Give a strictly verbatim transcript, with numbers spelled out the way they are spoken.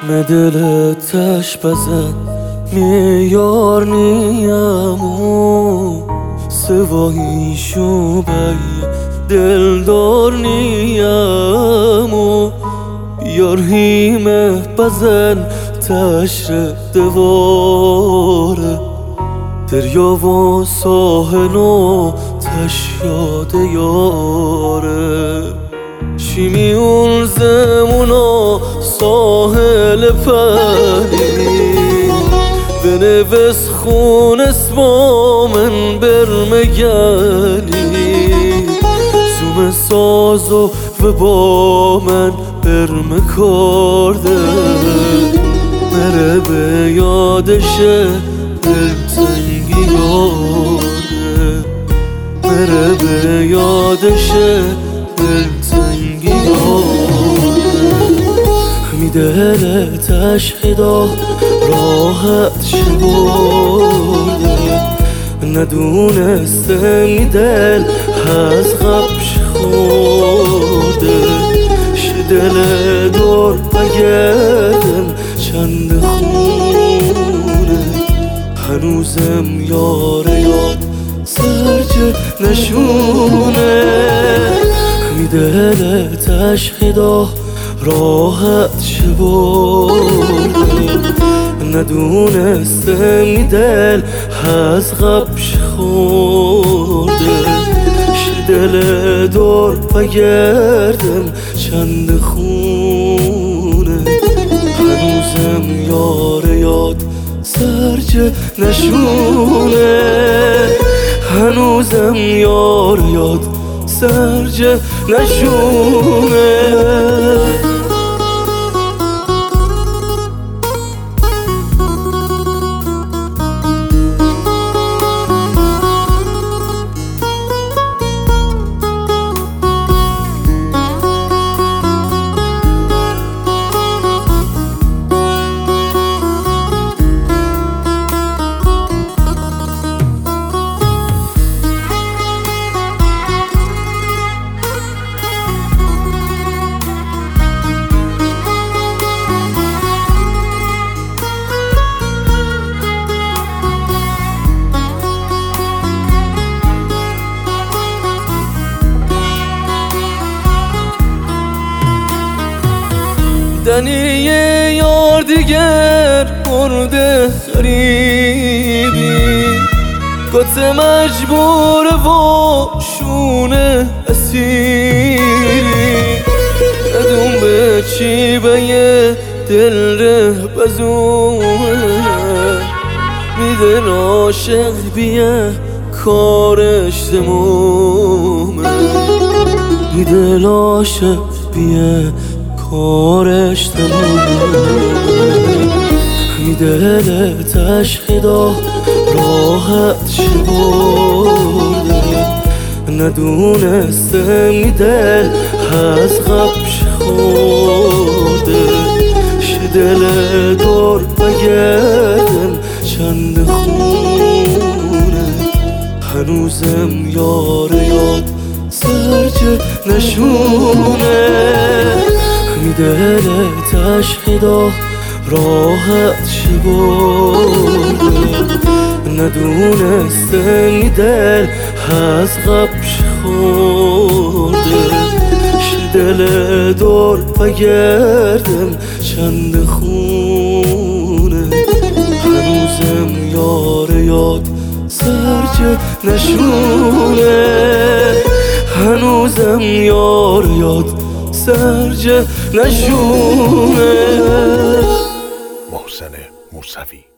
دلتش بزن میار نیمو سواییشو بی دلدار نیمو یار هیمه بزن تشر دواره دریا و ساحل و تشیاد یاره شیمیون زمونا ساحل پدی بنویس خون اسما من برمگلی زوم سازو و با من برمکارده مره به یادشه دلتنگی یاره مره به یادشه دلتنگی یاره می دلتش خدا راحت شبرده ندونسته می دل از غبش خورده ش دل دور بگردم چند خونه هنوزم یاره یاد سرچه نشونه می دلتش خدا راحت شبرده ندونسته می دل از غبش خورده ش دل دور بگردم چند خونه هنوزم یاره یاد سرچه نشونه هنوزم یار یاد سرچه نشونه دنی یار دیگر برده غریبی گت مجبور و شونه اسیری ندون به چی به یه دل ره بزومه می دل عاشق بیه کارش زمومه می دل عاشق بیه کارش تمومه می دلتش خدا راحت شبرده ندونسته می دل از غبش خورده ش دل دور بگردم چند خونه هنوزم یاره یاد سرچه نشونه می دلتش خدا راحت شبرده ندونسته می دل از غبش خورده ش دل دور بگردم چند خونه هنوزم یاره یاد سرچه نشونه هنوزم یاره یاد سرچه نشونه محسن موسوی